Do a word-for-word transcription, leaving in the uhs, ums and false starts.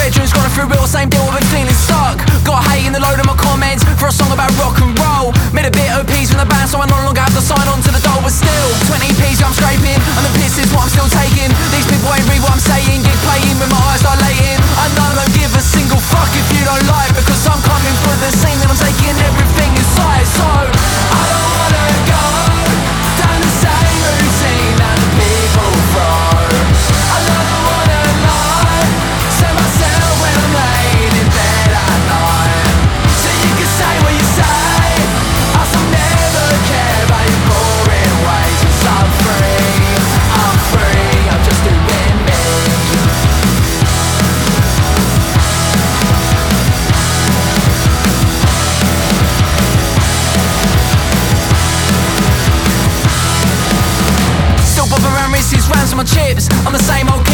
bedroom, scrolling through real, same deal, I've been feeling stuck. Got hate in the load of my comments for a song about rock and roll. Made a bit of peace from the band, so I no longer have to sign on to the dole. But still, twenty p's I'm scraping, and the piss is what I'm still taking. These people ain't read what I'm saying, gig playing with my eyes dilating. I know I don't give a single fuck if you don't like, because I'm coming for the scene and I'm taking everything inside. So I don't wanna go down the same routine that the people throw. I don't wanna lie, say myself when I'm laying in bed at night. So you can say what you say, I still never care about your boring ways. 'Cause I'm free, I'm free, I'm just doing me. Still bopping around wrists, rounds on my chips. I'm the same old